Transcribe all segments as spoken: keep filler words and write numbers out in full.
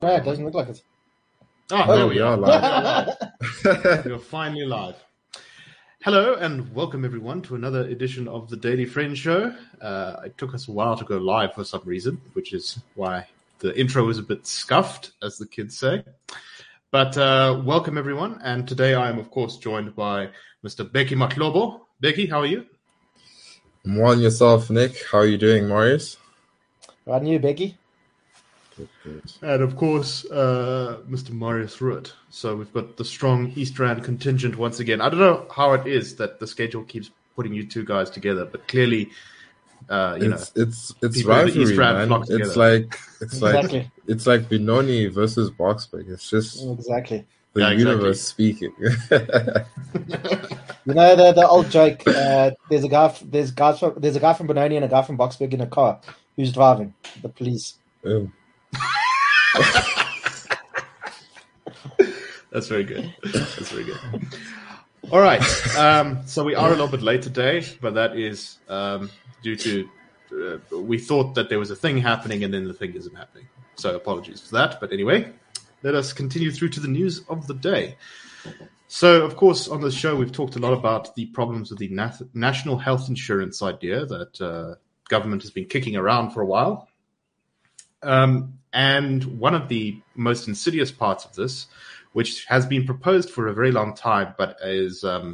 No, it doesn't look like it. Oh, Oh, there we we are. are live. You're finally live. Hello and welcome everyone to another edition of the Daily Friend Show. Uh, it took us a while to go live for some reason, which is why the intro was a bit scuffed, as the kids say. But uh, welcome everyone, and today I am of course joined by Mister Becky Matlobo. Becky, how are you? I'm well and yourself, Nick. How are you doing, Marius? Right on you, Becky. Good, good. And of course, uh, Mister Marius Rutt. So we've got the strong East Rand contingent once again. I don't know how it is that the schedule keeps putting you two guys together, but clearly, uh, you it's, know, it's it's people in the rivalry, East Rand man. flock It's together. like it's Exactly. like it's like Benoni versus Boxberg. It's just Exactly. the Yeah, exactly. universe speaking. You know the the old joke. Uh, there's a guy. f- There's guys from. There's a guy from Benoni and a guy from Boxburg in a car. Who's driving? The police. Um, That's very good. That's very good. All right. Um, so we are a little bit late today, but that is um, due to uh, we thought that there was a thing happening and then the thing isn't happening. So apologies for that. But anyway, let us continue through to the news of the day. So, of course, on the show, we've talked a lot about the problems with the nat- national health insurance idea that uh, government has been kicking around for a while. Um, and one of the most insidious parts of this, which has been proposed for a very long time, but is um,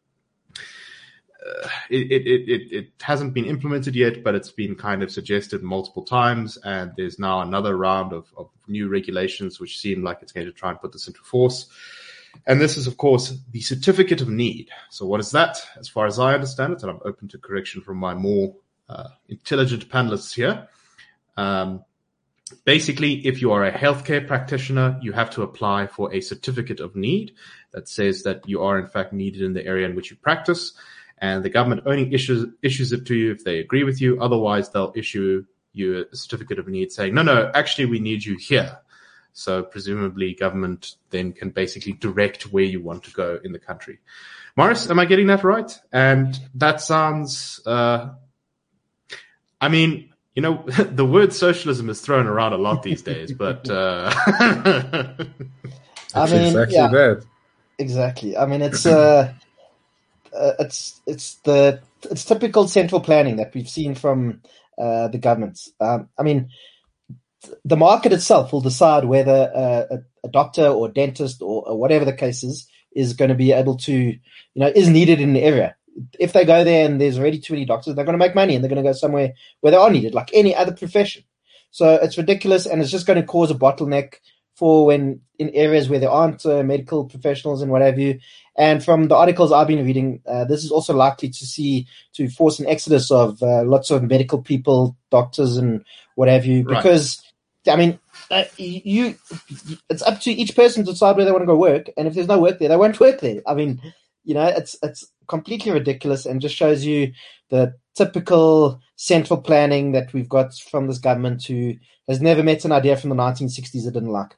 uh, it, it, it, it hasn't been implemented yet, but it's been kind of suggested multiple times. And there's now another round of, of new regulations, which seem like it's going to try and put this into force. And this is, of course, the certificate of need. So what is that? As far as I understand it, and I'm open to correction from my more uh, intelligent panelists here. Um, basically, if you are a healthcare practitioner, you have to apply for a certificate of need that says that you are, in fact, needed in the area in which you practice. And the government only issues, issues it to you if they agree with you. Otherwise, they'll issue you a certificate of need saying, no, no, actually, we need you here. So presumably government then can basically direct where you want to go in the country. Morris, am I getting that right? And that sounds, uh, I mean, you know, the word socialism is thrown around a lot these days, but, uh, I it's mean, exactly yeah, that. exactly. I mean, it's uh, uh, it's it's the it's typical central planning that we've seen from uh, the governments. Um, I mean. The market itself will decide whether uh, a, a doctor or dentist or, or whatever the case is is going to be able to, you know, is needed in the area. If they go there and there's already too many doctors, they're going to make money and they're going to go somewhere where they are needed, like any other profession. So it's ridiculous, and it's just going to cause a bottleneck for when in areas where there aren't uh, medical professionals and what have you. And from the articles I've been reading, uh, this is also likely to see to force an exodus of uh, lots of medical people, doctors, and what have you, because. Right. I mean, uh, you. It's up to each person to decide where they want to go work, and if there's no work there, they won't work there. I mean, you know, it's it's completely ridiculous, and just shows you the typical central planning that we've got from this government, who has never met an idea from the nineteen sixties it didn't like.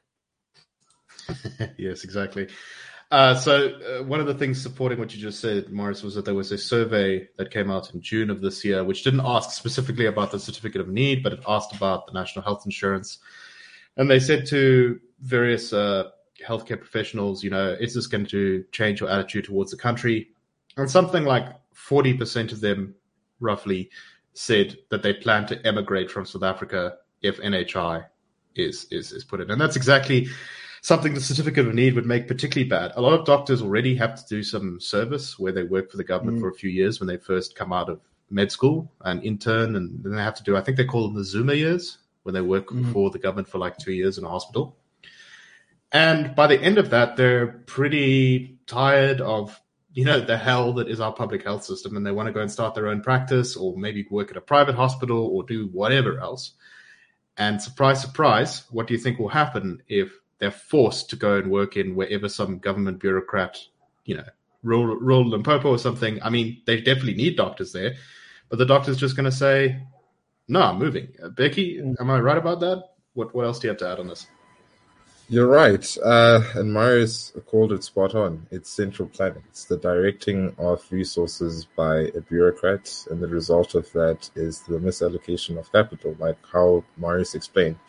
Yes, exactly. Uh, so uh, one of the things supporting what you just said, Morris, was that there was a survey that came out in June of this year, which didn't ask specifically about the certificate of need, but it asked about the national health insurance. And they said to various uh, healthcare professionals, you know, is this going to change your attitude towards the country? And something like forty percent of them roughly said that they plan to emigrate from South Africa if N H I is, is, is put in. And that's exactly something the certificate of need would make particularly bad. A lot of doctors already have to do some service where they work for the government mm. for a few years when they first come out of med school and intern, and then they have to do, I think they call them the Zuma years, when they work mm. for the government for like two years in a hospital. And by the end of that, they're pretty tired of, you know, the hell that is our public health system, and they want to go and start their own practice or maybe work at a private hospital or do whatever else. And surprise, surprise, what do you think will happen if they're forced to go and work in wherever some government bureaucrat, you know, rural, rural Limpopo or something? I mean, they definitely need doctors there, but the doctor's just going to say, no, I'm moving. Uh, Becky, am I right about that? What what else do you have to add on this? You're right. Uh, and Marius called it spot on. It's central planning. It's the directing of resources by a bureaucrat, and the result of that is the misallocation of capital, like how Marius explained.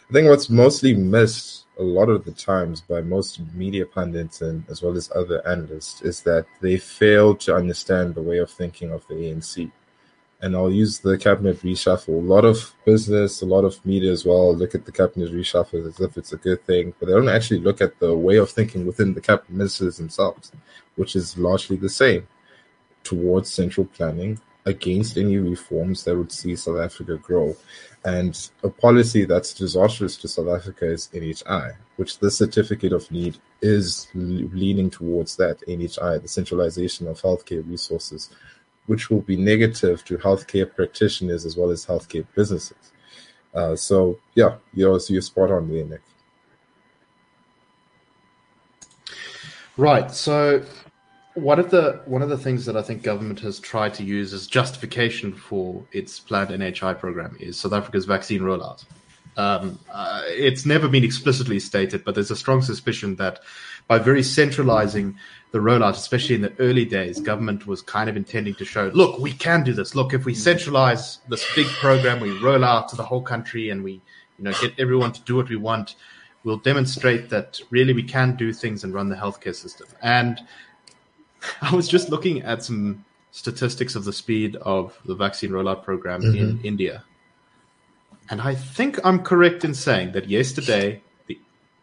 I think what's mostly missed a lot of the times by most media pundits and as well as other analysts is that they fail to understand the way of thinking of the A N C. And I'll use the cabinet reshuffle. A lot of business, a lot of media as well look at the cabinet reshuffle as if it's a good thing, but they don't actually look at the way of thinking within the cabinet ministers themselves, which is largely the same, towards central planning, against any reforms that would see South Africa grow. And a policy that's disastrous to South Africa is N H I, which the certificate of need is leaning towards that, N H I, the centralization of healthcare resources, which will be negative to healthcare practitioners as well as healthcare businesses. Uh, so, yeah, you're, you're spot on there, Nick. Right. So one of the one of the things that I think government has tried to use as justification for its planned N H I program is South Africa's vaccine rollout. Um, uh, it's never been explicitly stated, but there's a strong suspicion that by very centralizing the rollout, especially in the early days, government was kind of intending to show, look, we can do this. Look, if we centralize this big program, we roll out to the whole country and we, you know, get everyone to do what we want, we'll demonstrate that really we can do things and run the healthcare system. And I was just looking at some statistics of the speed of the vaccine rollout program mm-hmm. in India. And I think I'm correct in saying that yesterday, the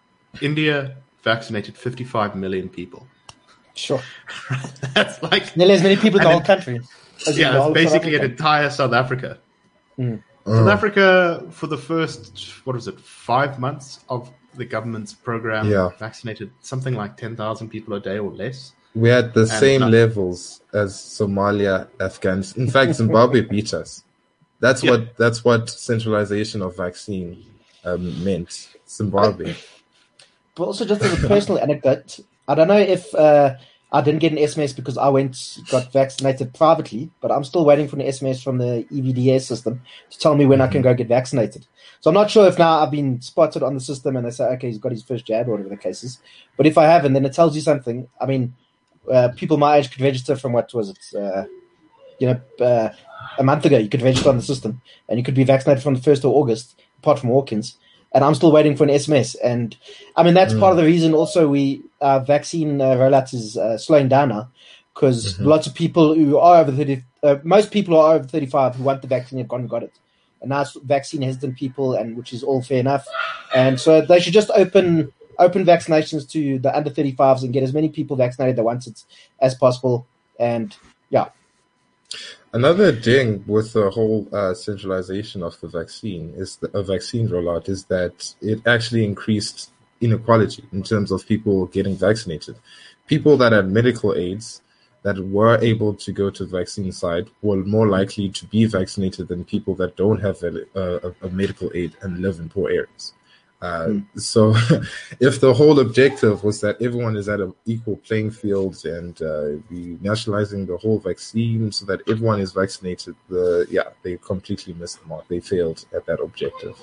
India vaccinated fifty-five million people. Sure. That's like nearly as many people in the whole country. Yeah, it's basically an entire South Africa. Mm. South Africa, for the first, what was it, five months of the government's program, yeah. vaccinated something like ten thousand people a day or less. We had the and same not- levels as Somalia, Afghanistan. In fact, Zimbabwe beat us. That's yeah. what that's what centralization of vaccine um, meant. Zimbabwe. But also, just as a personal anecdote, I don't know if uh, I didn't get an S M S because I went got vaccinated privately, but I'm still waiting for an S M S from the E V D S system to tell me when mm-hmm. I can go get vaccinated. So I'm not sure if now I've been spotted on the system and they say, okay, he's got his first jab or whatever the case is. But if I haven't, then it tells you something. I mean, uh, people my age could register from what was it? Uh, you know, uh, a month ago, you could register on the system and you could be vaccinated from the first of August, apart from Hawkins. And I'm still waiting for an S M S. And I mean, that's mm. part of the reason also we uh, vaccine uh, rollout is uh, slowing down now because mm-hmm. lots of people who are over thirty, uh, most people who are over thirty-five who want the vaccine have gone and got it. And now it's vaccine hesitant people, and which is all fair enough. And so they should just open open vaccinations to the under thirty-fives and get as many people vaccinated at once as possible. And yeah. Another ding with the whole uh, centralization of the vaccine is the a vaccine rollout is that it actually increased inequality in terms of people getting vaccinated. People that had medical aids that were able to go to the vaccine site were more likely to be vaccinated than people that don't have a, a, a medical aid and live in poor areas. Uh, mm. So if the whole objective was that everyone is at an equal playing field and uh, be nationalizing the whole vaccine so that everyone is vaccinated, the yeah, they completely missed the mark. They failed at that objective.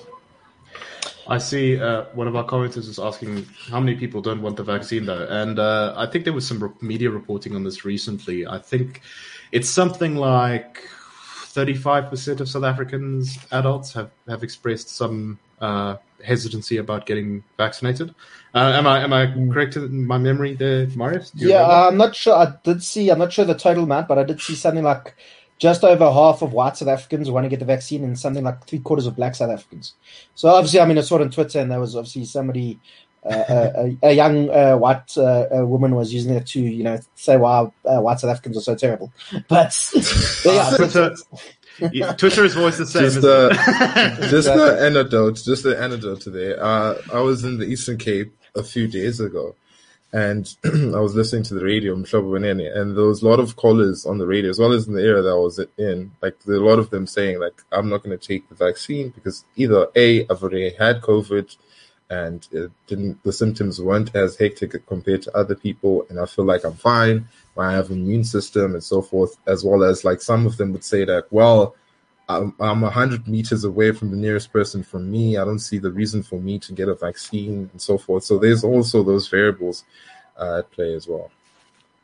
I see uh, one of our commenters is asking how many people don't want the vaccine, though. And uh, I think there was some media reporting on this recently. I think it's something like thirty-five percent of South Africans, adults, have, have expressed some uh, hesitancy about getting vaccinated. Uh, am I am I correct in my memory there, Marius? Yeah, uh, I'm not sure. I did see, I'm not sure the total amount, but I did see something like just over half of white South Africans want to get the vaccine and something like three quarters of black South Africans. So obviously, I mean, I saw it on Twitter and there was obviously somebody, uh, a, a young uh, white uh, a woman was using it to, you know, say why uh, white South Africans are so terrible. But, but yeah, Twitter, yeah, Twitter is always the same. Just, uh, just the anecdote, just the anecdote today. Uh, I was in the Eastern Cape a few days ago. And I was listening to the radio, and there was a lot of callers on the radio, as well as in the area that I was in. Like, there were a lot of them saying, like, I'm not going to take the vaccine because either A, I've already had COVID, and it didn't, the symptoms weren't as hectic compared to other people, and I feel like I'm fine. I have an immune system and so forth, as well as, like, some of them would say that, well, I'm, I'm one hundred meters away from the nearest person from me. I don't see the reason for me to get a vaccine and so forth. So there's also those variables uh, at play as well.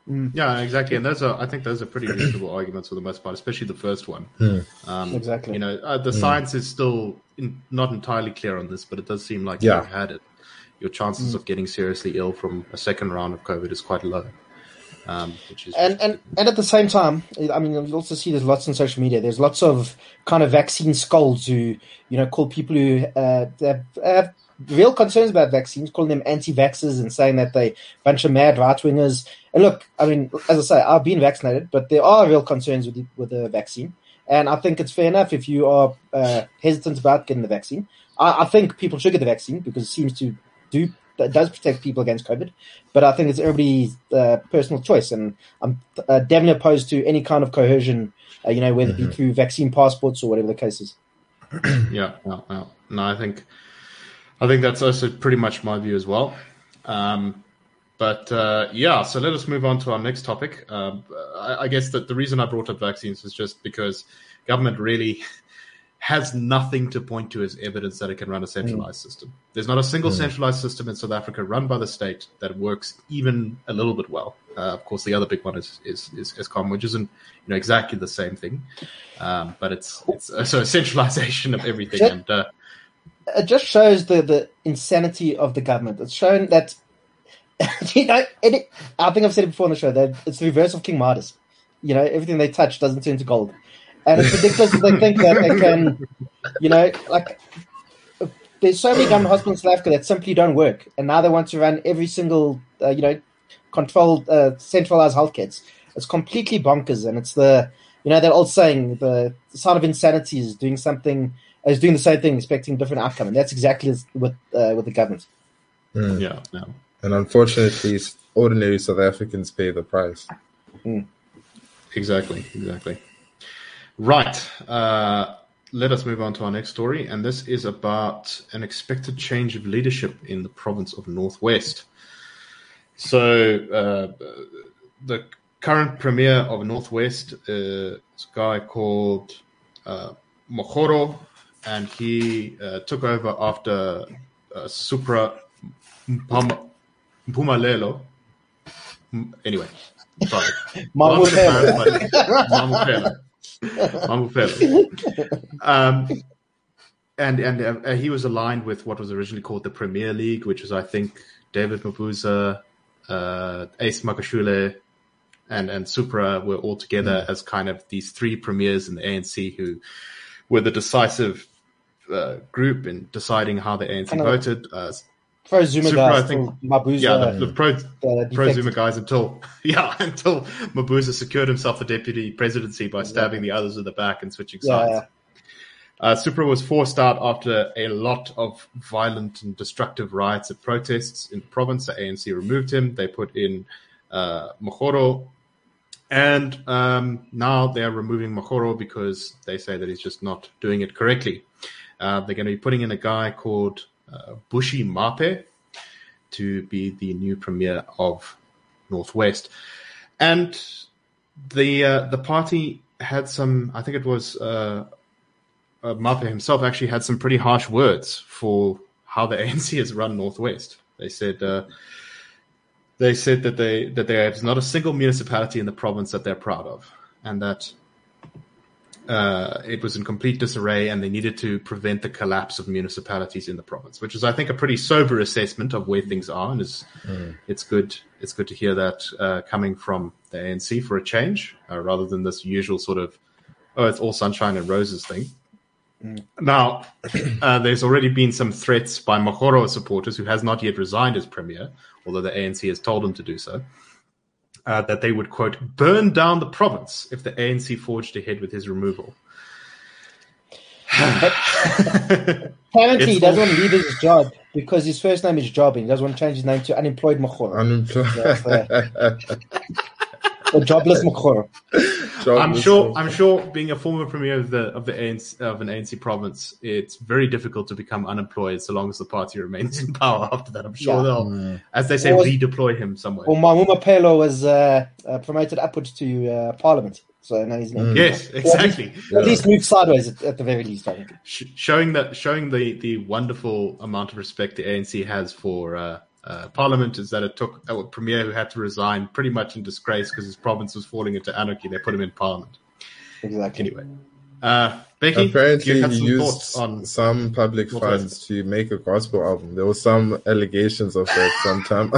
Mm. Yeah, exactly. And those are, I think those are pretty reasonable arguments for the most part, especially the first one. Mm. Um, Exactly. You know, uh, the Mm. science is still in, not entirely clear on this, but it does seem like Yeah. if you've had it, your chances Mm. of getting seriously ill from a second round of COVID is quite low. Um, which is And, and and at the same time, I mean, you also see there's lots on social media. There's lots of kind of vaccine scolds who, you know, call people who uh, have, have real concerns about vaccines, calling them anti-vaxxers and saying that they bunch of mad right-wingers. And look, I mean, as I say, I've been vaccinated, but there are real concerns with the, with the vaccine. And I think it's fair enough if you are uh, hesitant about getting the vaccine. I, I think people should get the vaccine because it seems to do that does protect people against COVID, but I think it's everybody's uh, personal choice, and I'm uh, definitely opposed to any kind of coercion, uh, you know, whether it be Mhm. through vaccine passports or whatever the case is. yeah, no, no, no. I think, I think that's also pretty much my view as well. Um, but uh, yeah, so let us move on to our next topic. Um, I, I guess that the reason I brought up vaccines is just because government really has nothing to point to as evidence that it can run a centralized mm. system. There's not a single mm. centralized system in South Africa run by the state that works even a little bit well. Uh, of course, the other big one is is is Eskom, which isn't you know exactly the same thing, um, but it's it's uh, so a centralization of everything. Just, and uh, it just shows the the insanity of the government. It's shown that you know, it, I think I've said it before on the show that it's the reverse of King Midas. You know, everything they touch doesn't turn to gold. And it's ridiculous that they think that they can, you know, like, there's so many government hospitals in South Africa that simply don't work. And now they want to run every single, uh, you know, controlled, uh, centralized healthcare. It's, it's completely bonkers. And it's the, you know, that old saying, the, the sign of insanity is doing something, is doing the same thing, expecting a different outcome. And that's exactly what, uh, with the government. Mm. Yeah, yeah. And unfortunately, ordinary South Africans pay the price. Mm. Exactly, exactly. Right. Uh, let us move on to our next story. And this is about an expected change of leadership in the province of Northwest. So uh, the current premier of Northwest is a guy called uh, Mokgoro, and he uh, took over after uh, Supra Mpumalelo. Anyway, sorry. Mamupelo. Mamupelo. Mamupelo. Um, and and uh, he was aligned with what was originally called the Premier League, which was, I think, David Mabuza, uh, Ace Magashule, and, and Supra were all together mm. as kind of these three premiers in the A N C who were the decisive uh, group in deciding how the A N C kind voted. Uh, Pro Zuma Supra, guys, I think, Mabuza, yeah, the, the pro, the pro Zuma guys until yeah until Mabuza secured himself the deputy presidency by stabbing yeah. the others in the back and switching sides. Yeah. Uh, Supra was forced out after a lot of violent and destructive riots and protests in the province. The A N C removed him. They put in uh, Mokgoro, and um, now they are removing Mokgoro because they say that he's just not doing it correctly. Uh, they're going to be putting in a guy called Uh, Bushi Mape to be the new premier of Northwest, and the uh, the party had some. I think it was uh, uh, Mape himself actually had some pretty harsh words for how the A N C has run Northwest. They said uh, they said that they that there is not a single municipality in the province that they're proud of, and that Uh, it was in complete disarray, and they needed to prevent the collapse of municipalities in the province, which is, I think, a pretty sober assessment of where things are, and is, mm. it's good. It's good to hear that uh, coming from the A N C for a change, uh, rather than this usual sort of, oh, it's all sunshine and roses thing. Mm. Now, uh, there's already been some threats by Mokgoro supporters, who has not yet resigned as premier, although the A N C has told him to do so. Uh, that they would, quote, burn down the province if the A N C forged ahead with his removal. Apparently, he doesn't want to leave his job because his first name is Job, and he doesn't want to change his name to Unemployed Mokgoro. Unemployed. So, or Jobless Mokgoro. I'm sure. I'm sure. Being a former premier of the of the A N C, of an A N C province, it's very difficult to become unemployed so long as the party remains in power. After that, I'm sure yeah. they'll, mm. as they say, was, redeploy him somewhere. Well, Mamupelo was uh, uh, promoted upwards to uh, parliament, so now he's not. Mm. Yes, exactly. At least, yeah. at least moved sideways at, at the very least. I think. Showing that, showing the the wonderful amount of respect the A N C has for uh, uh, Parliament is that it took a premier who had to resign pretty much in disgrace because his province was falling into anarchy. They put him in Parliament. Exactly. Anyway, uh, Becky, apparently you had he some used thoughts on some public North funds West. to make a gospel album. There were some allegations of that sometime.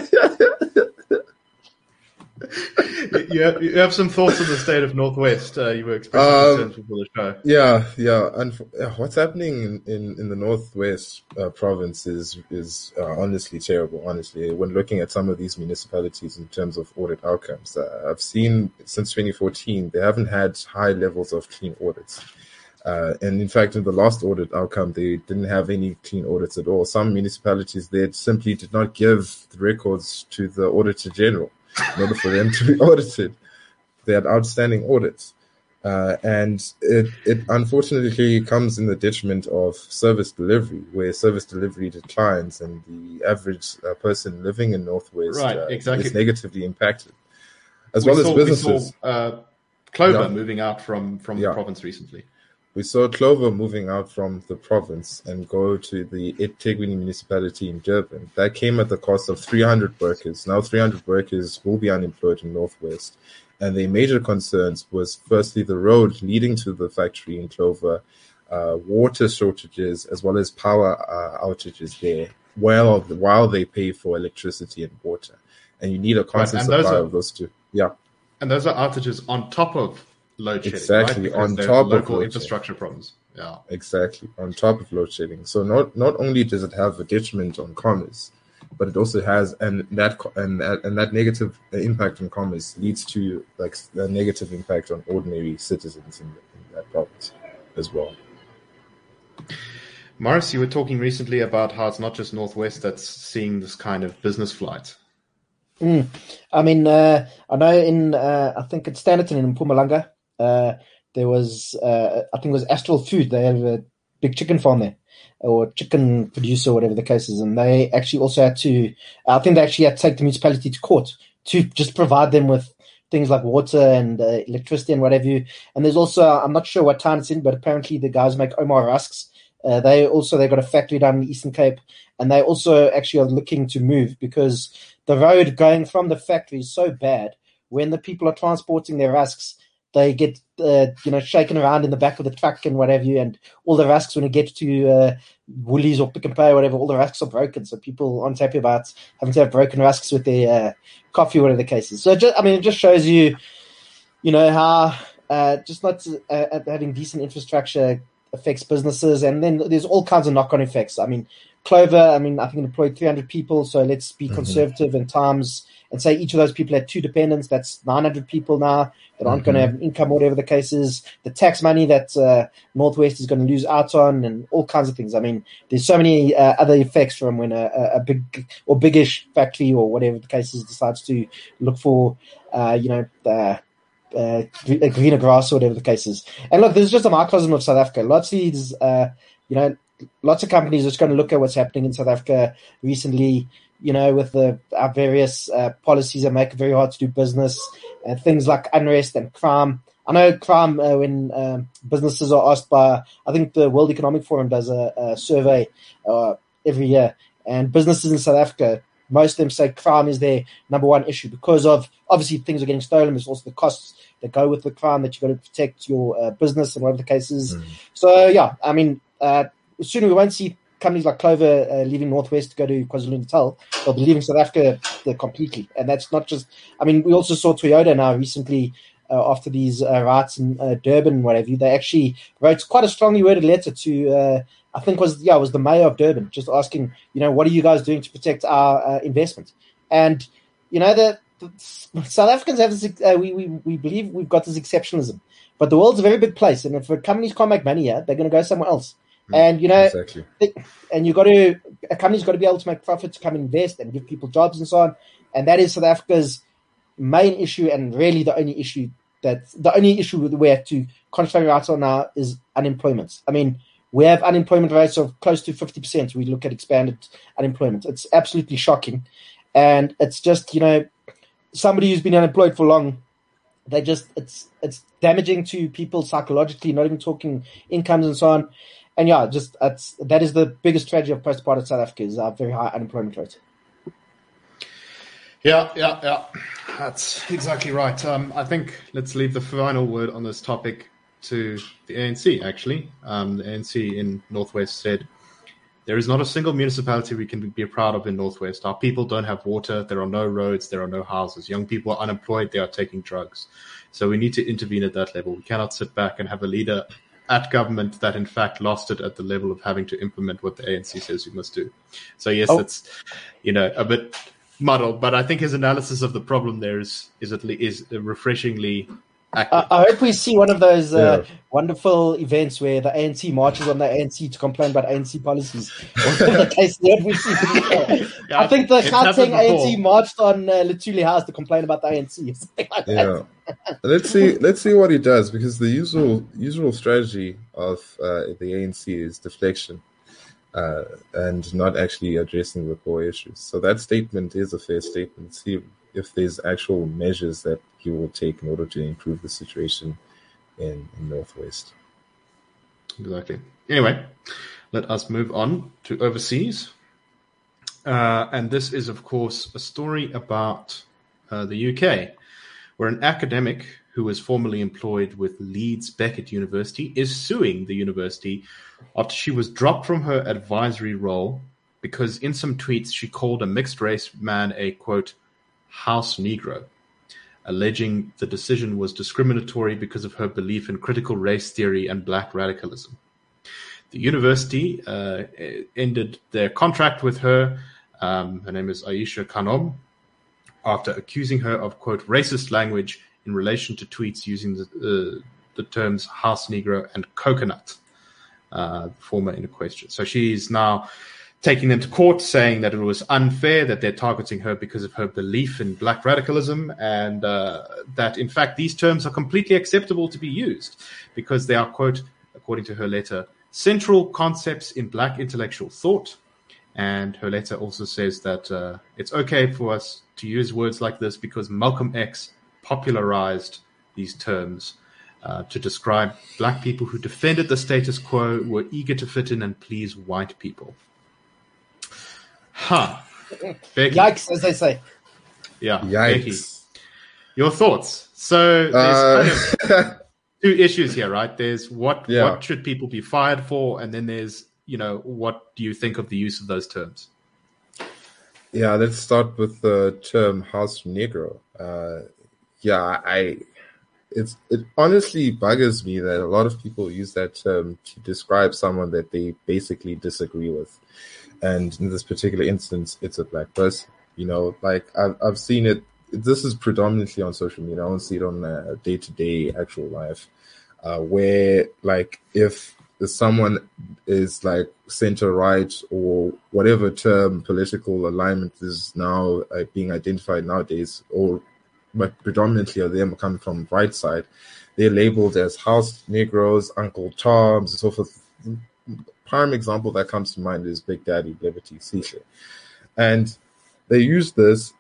you, have, you have some thoughts on the state of Northwest. Uh, you were expressing Um, concerns before the show. Yeah, yeah. And what's happening in, in, in the Northwest uh, province is is uh, honestly terrible. Honestly, when looking at some of these municipalities in terms of audit outcomes, uh, I've seen since twenty fourteen they haven't had high levels of clean audits. Uh, and in fact, in the last audit outcome, they didn't have any clean audits at all. Some municipalities they simply did not give the records to the Auditor General in order for them to be audited. They had outstanding audits. Uh, and it, it unfortunately comes in the detriment of service delivery, where service delivery declines and the average uh, person living in Northwest Right, uh, exactly. is negatively impacted, as We well saw, as we businesses. saw uh, Clover Yeah. moving out from, from Yeah. the province recently. We saw Clover moving out from the province and go to the eThekwini municipality in Durban. That came at the cost of three hundred workers. Now three hundred workers will be unemployed in Northwest. And the major concerns was firstly the road leading to the factory in Clover, uh, water shortages, as well as power uh, outages there, while, while they pay for electricity and water. And you need a constant and those supply are- of those two. Yeah, And those are outages on top of load shedding, Exactly, right? Because on there's top of local load infrastructure problems. Yeah. exactly. On top of load shedding. So not, not only does it have a detriment on commerce, but it also has, and that co- and that- and that negative impact on commerce leads to like a negative impact on ordinary citizens in, in that province as well. Morris, you were talking recently about how it's not just Northwest that's seeing this kind of business flight. Mm. I mean, uh, I know in, uh, I think it's Standerton in Mpumalanga, uh, there was, uh, I think it was Astral Food. They have a big chicken farm there, or chicken producer, whatever the case is. And they actually also had to, I think they actually had to take the municipality to court to just provide them with things like water and uh, electricity and whatever. And there's also, I'm not sure what town it's in, but apparently the guys make Omar rusks. Uh, they also, they got a factory down in the Eastern Cape, and they also actually are looking to move because the road going from the factory is so bad. When the people are transporting their rusks, they get, uh, you know, shaken around in the back of the truck and whatever, and all the rusks, when it gets to uh, Woolies or Pick and Pay or whatever, all the rusks are broken. So people aren't happy about having to have broken rusks with their uh, coffee, whatever the case is. So, it just, I mean, it just shows you, you know, how uh, just not uh, having decent infrastructure affects businesses. And then there's all kinds of knock-on effects. I mean, Clover, I mean, I think it employed three hundred people. So let's be mm-hmm. conservative in times and say each of those people had two dependents. That's nine hundred people now that aren't mm-hmm. going to have income, whatever the case is. The tax money that uh, Northwest is going to lose out on, and all kinds of things. I mean, there's so many uh, other effects from when a, a big or biggish factory or whatever the case is decides to look for, uh, you know, uh, uh, greener grass or whatever the case is. And look, this is just a microcosm of South Africa. Lots of these, uh, you know, lots of companies are just going to look at what's happening in South Africa recently, you know, with the our various uh, policies that make it very hard to do business, and things like unrest and crime. I know crime, uh, when um, businesses are asked by, I think the World Economic Forum does a, a survey uh, every year, and businesses in South Africa, most of them say crime is their number one issue because of, obviously, things are getting stolen. There's also the costs that go with the crime that you've got to protect your uh, business and whatever the case is. Mm. So, yeah, I mean, uh, soon we won't see companies like Clover uh, leaving Northwest to go to KwaZulu-Natal. They'll be leaving South Africa uh, completely. And that's not just, I mean, we also saw Toyota now recently uh, after these uh, riots in uh, Durban and whatever. They actually wrote quite a strongly worded letter to, uh, I think was, yeah, it was the mayor of Durban, just asking, you know, what are you guys doing to protect our uh, investment? And, you know, the, the South Africans have this, uh, we, we, we believe we've got this exceptionalism. But the world's a very big place. And if companies can't make money here, they're going to go somewhere else. And, you know, exactly. and you got to, a company's got to be able to make profit to come invest and give people jobs and so on. And that is South Africa's main issue, and really the only issue that, the only issue we have to concentrate right on now is unemployment. I mean, we have unemployment rates of close to fifty percent. We look at expanded unemployment. It's absolutely shocking. And it's just, you know, somebody who's been unemployed for long, they just, it's, it's damaging to people psychologically, not even talking incomes and so on. And yeah, just that's, that is the biggest tragedy of post-apartheid South Africa, is our very high unemployment rate. Yeah, yeah, yeah. That's exactly right. Um, I think let's leave the final word on this topic to the A N C, actually. Um, the A N C in Northwest said, there is not a single municipality we can be proud of in Northwest. Our people don't have water. There are no roads. There are no houses. Young people are unemployed. They are taking drugs. So we need to intervene at that level. We cannot sit back and have a leader at government that, in fact, lost it at the level of having to implement what the A N C says we must do. So, yes, Oh. it's, you know, a bit muddled. But I think his analysis of the problem there is is, at least, is refreshingly accurate. I, I hope we see one of those uh, Yeah. wonderful events where the A N C marches on the A N C to complain about A N C policies. the case that we've seen before. Yeah, I think the it's happened Gauteng A N C before. marched on uh, Lutuli House to complain about the A N C. Something like that. Yeah. let's see. Let's see what he does, because the usual usual strategy of uh, the A N C is deflection uh, and not actually addressing the core issues. So that statement is a fair statement. See if there's actual measures that he will take in order to improve the situation in, in Northwest. Exactly. Anyway, let us move on to overseas. Uh, and this is, of course, a story about uh, the U K, where an academic who was formerly employed with Leeds Beckett University is suing the university after she was dropped from her advisory role because in some tweets she called a mixed-race man a, quote, house Negro, alleging the decision was discriminatory because of her belief in critical race theory and black radicalism. The university uh, ended their contract with her. Um, her name is Aisha Khanom, after accusing her of, quote, racist language in relation to tweets using the, uh, the terms house Negro and coconut, uh, the former in question. So she's now taking them to court, saying that it was unfair, that they're targeting her because of her belief in black radicalism, and uh, that, in fact, these terms are completely acceptable to be used because they are, quote, according to her letter, central concepts in black intellectual thought. And her letter also says that uh, it's okay for us to use words like this because Malcolm X popularized these terms uh, to describe black people who defended the status quo, were eager to fit in and please white people. Huh. Becky. Yikes, as they say. Yeah. Becky, Yikes. your thoughts? So there's Uh, kind of two issues here, right? There's what Yeah. what should people be fired for, and then there's, you know, what do you think of the use of those terms? Yeah, let's start with the term house Negro. Uh, yeah, I it's it honestly buggers me that a lot of people use that term to describe someone that they basically disagree with. And in this particular instance, it's a black person. You know, like I've I've seen it. This is predominantly on social media. I don't see it on a day-to-day actual life, uh, where like if someone is like center right or whatever term political alignment is now uh, being identified nowadays, or but predominantly are them coming from the right side, they're labeled as house Negroes, Uncle Toms, and so forth. Prime example that comes to mind is Big Daddy Liberty Sishe. And they use this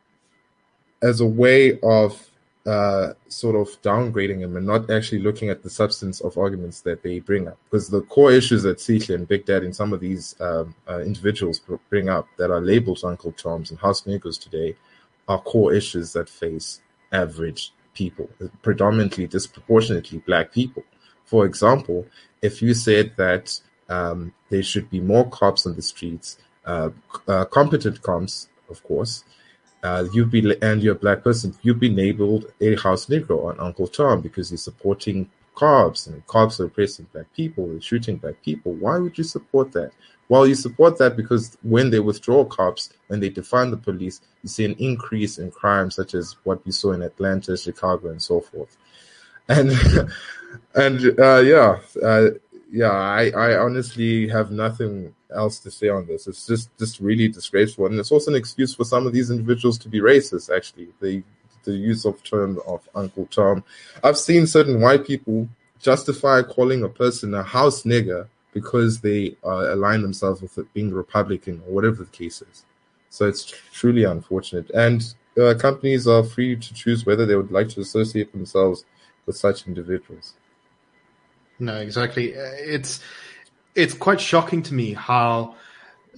as a way of uh, sort of downgrading him and not actually looking at the substance of arguments that they bring up. Because the core issues that Sishe and Big Daddy and some of these um, uh, individuals bring up that are labeled Uncle Toms and House Negroes today are core issues that face average people, predominantly disproportionately black people. For example, if you said that um, there should be more cops on the streets, uh, uh, competent cops, of course, uh, you'd be, and you're a black person, you'd be labeled a house Negro or an Uncle Tom because you're supporting cops, and cops are oppressing black people and shooting black people. Why would you support that? Well, you support that because when they withdraw cops, when they defund the police, you see an increase in crime, such as what we saw in Atlanta, Chicago, and so forth. And and uh, yeah, uh, yeah, I, I honestly have nothing else to say on this. It's just, just really disgraceful, and it's also an excuse for some of these individuals to be racist. Actually, the the use of term of Uncle Tom. I've seen certain white people justify calling a person a house nigger because they uh, align themselves with it being Republican or whatever the case is. So it's truly unfortunate. And uh, companies are free to choose whether they would like to associate themselves with such individuals. No, exactly. It's it's quite shocking to me how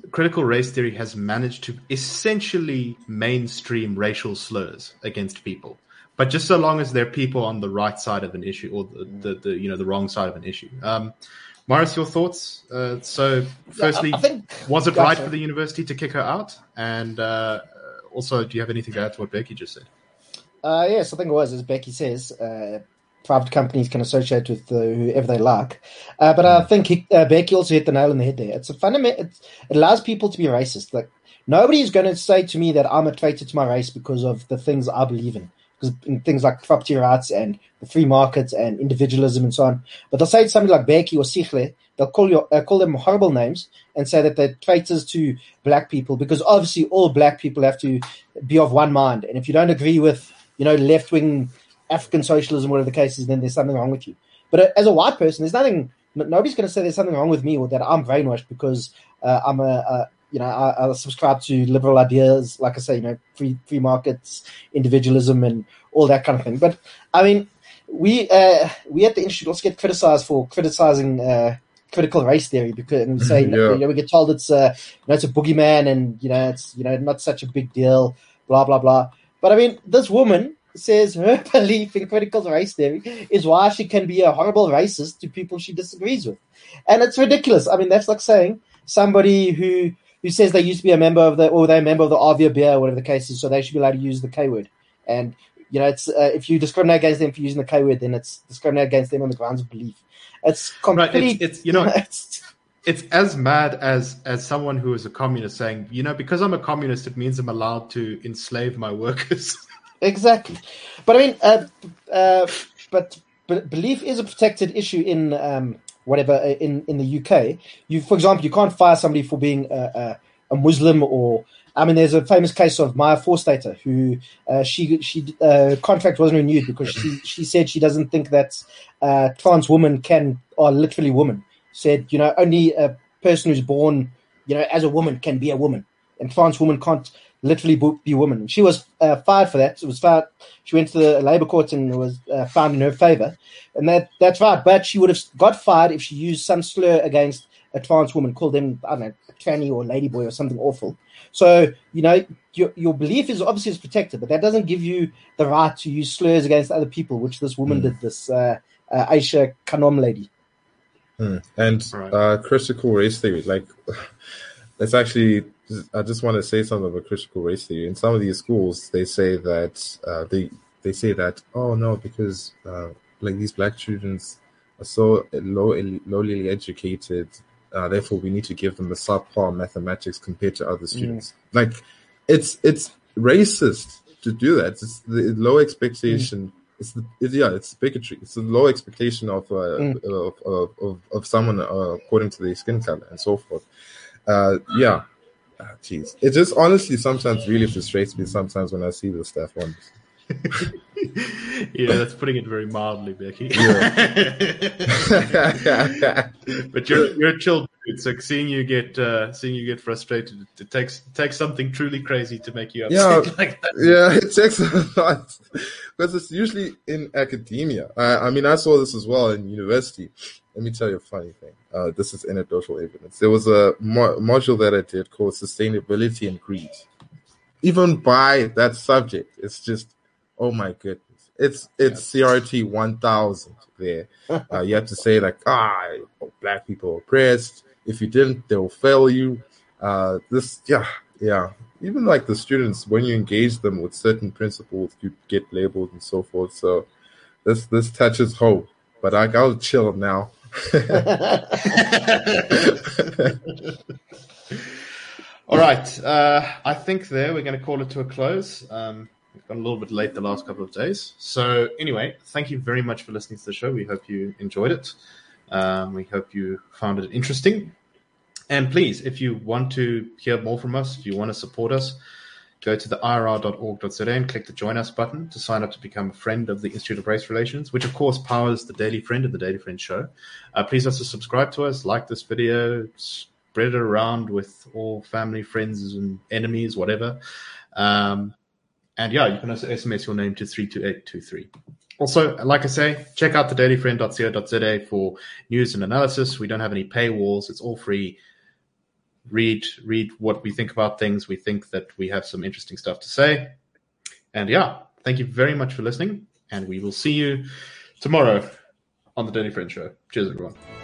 critical race theory has managed to essentially mainstream racial slurs against people, but just so long as they're people on the right side of an issue or the, the, the you know the wrong side of an issue. Um, Morris, your thoughts? Uh, so, firstly, yeah, I think, was it yeah, right sorry. for the university to kick her out? And uh, also, do you have anything to add to what Becky just said? Uh, yes, I think it was, as Becky says, uh, private companies can associate with uh, whoever they like. Uh, but I think he, uh, Becky also hit the nail on the head there. It's a fundamental. It allows people to be racist. Like, nobody is going to say to me that I'm a traitor to my race because of the things I believe in. Because in things like property rights and the free market and individualism and so on. But they'll say to somebody like Becky or Sichle, they'll call you, uh, call them horrible names and say that they're traitors to black people, because obviously all black people have to be of one mind. And if you don't agree with, you know, left-wing African socialism, whatever the case is, then there's something wrong with you. But uh, as a white person, there's nothing, nobody's going to say there's something wrong with me or that I'm brainwashed because uh, I'm a, a you know, I, I subscribe to liberal ideas, like I say, you know, free free markets, individualism, and all that kind of thing. But I mean, we uh, we at the Institute also get criticized for criticizing uh, critical race theory, because and we say Yeah. you know, we get told it's a you know it's a boogeyman, and you know it's you know not such a big deal, blah blah blah. But I mean, this woman says her belief in critical race theory is why she can be a horrible racist to people she disagrees with, and it's ridiculous. I mean, that's like saying somebody who who says they used to be a member of the, or they're a member of the R V B, or whatever the case is, so they should be allowed to use the K word. And, you know, it's uh, if you discriminate against them for using the K word, then it's discriminate against them on the grounds of belief. It's completely, Right, it's, it's you know, it's, it's as mad as as someone who is a communist saying, you know, because I'm a communist, it means I'm allowed to enslave my workers. Exactly. But I mean, uh, uh, but, but belief is a protected issue in um, whatever in, in the U K. You, for example, you can't fire somebody for being a, a, a Muslim, or I mean, there's a famous case of Maya Forstater, who uh, she she uh, contract wasn't renewed because she she said she doesn't think that uh, trans women can are literally women. Said, you know, only a person who's born, you know, as a woman can be a woman, and trans women can't literally be a woman. And she was uh, fired for that. It was fired. She went to the Labour court and it was uh, found in her favour, and that that's right. But she would have got fired if she used some slur against a trans woman, called them, I don't know, tranny or ladyboy or something awful. So, you know, your your belief is obviously is protected, but that doesn't give you the right to use slurs against other people, which this woman mm. did, this uh, uh, Aisha Kanom lady. Mm. And right. uh, critical race theory, like, it's actually, I just want to say something about critical race theory. In some of these schools, they say that, uh, they they say that, oh no, because uh, like these black students are so low, lowly educated, Uh, therefore, we need to give them a subpar mathematics compared to other students. Mm. Like, it's it's racist to do that. It's the low expectation. Mm. It's the it's, yeah, it's bigotry. It's the low expectation of uh, mm. of, of, of of someone uh, according to their skin color and so forth. Uh, yeah, jeez. Ah, it just honestly sometimes really frustrates me. Sometimes when I see this stuff on. Yeah, that's putting it very mildly, Becky. Yeah. But you're you're a chill dude, so seeing you get uh, seeing you get frustrated, it takes it takes something truly crazy to make you upset yeah, like that. Yeah, it takes a lot, because it's usually in academia. I, I mean, I saw this as well in university. Let me tell you a funny thing. Uh, this is anecdotal evidence. There was a mo- module that I did called Sustainability and Greed. Even by that subject, it's just, oh my goodness. It's it's C R T one thousand there. Uh, you have to say like, ah, black people are oppressed. If you didn't, they will fail you. Uh, this, yeah, yeah. Even like the students, when you engage them with certain principles, you get labeled and so forth. So this this touches home. But I, I'll chill now. All right. Uh, I think there we're going to call it to a close. Um, We've gone a little bit late the last couple of days. So anyway, thank you very much for listening to the show. We hope you enjoyed it. Um, we hope you found it interesting. And please, if you want to hear more from us, if you want to support us, go to the I R R dot org dot Z A and click the Join Us button to sign up to become a friend of the Institute of Race Relations, which of course powers the Daily Friend and the Daily Friend show. Uh, please also subscribe to us, like this video, spread it around with all family, friends, and enemies, whatever. Um, And yeah, you can also S M S your name to three two eight two three. Also, like I say, check out the daily friend dot co dot Z A for news and analysis. We don't have any paywalls. It's all free. read read what we think about things. We think that we have some interesting stuff to say. And yeah, thank you very much for listening, and we will see you tomorrow on the Daily Friend Show. Cheers, everyone.